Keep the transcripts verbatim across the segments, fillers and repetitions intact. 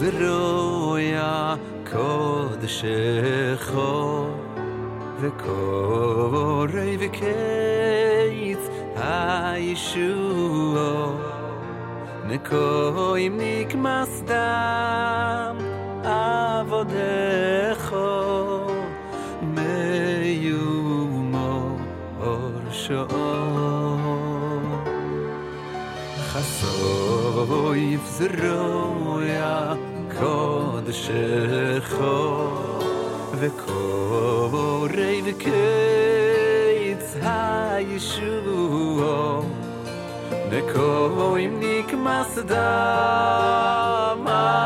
זרויה קודשך וקורי וקיץ הישוע נקוים נקמס דם עבודך מיומו אורשו חסוי זרויה קודשך וקורי וקיץ הישוע נקוים נקמס דם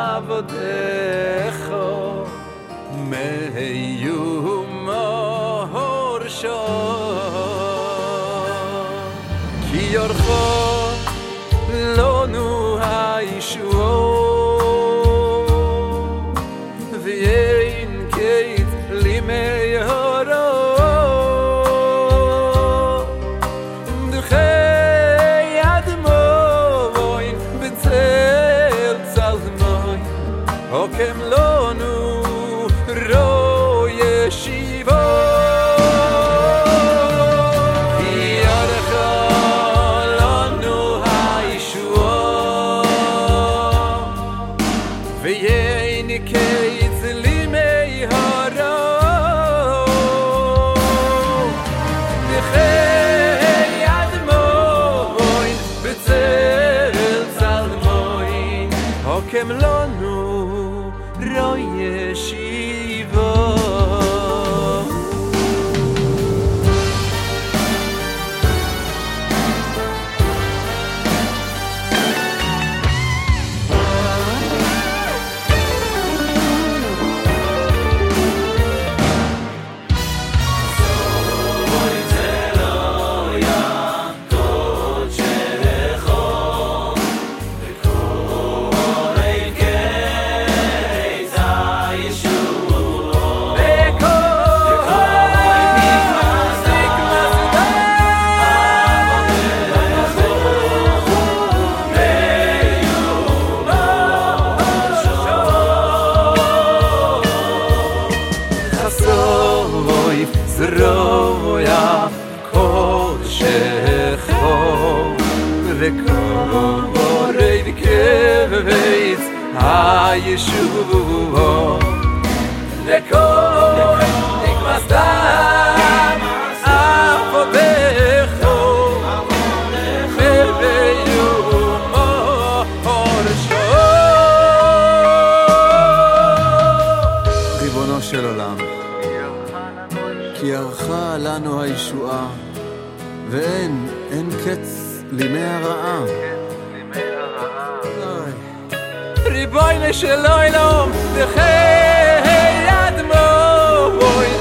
עבודך מיומו הורשו כי יורכו לנו הישוע ואין קץ לימי הורו דחי אדמוין בצל צלמוי הוקם לנו רו ישיבו ויין קץ לימי הרו דחי אדמוין בצל צלמוין הוקם לנו רו ישיבו זרויה קודשך וקורי וקיץ הישוע נקוים נקמס דם עבודך מיומו הורשו ריבונו של עולם כי ערכה לנו הישועה ואין, אין קץ לימי הרעה ריבונו של עולם דחי אדמוין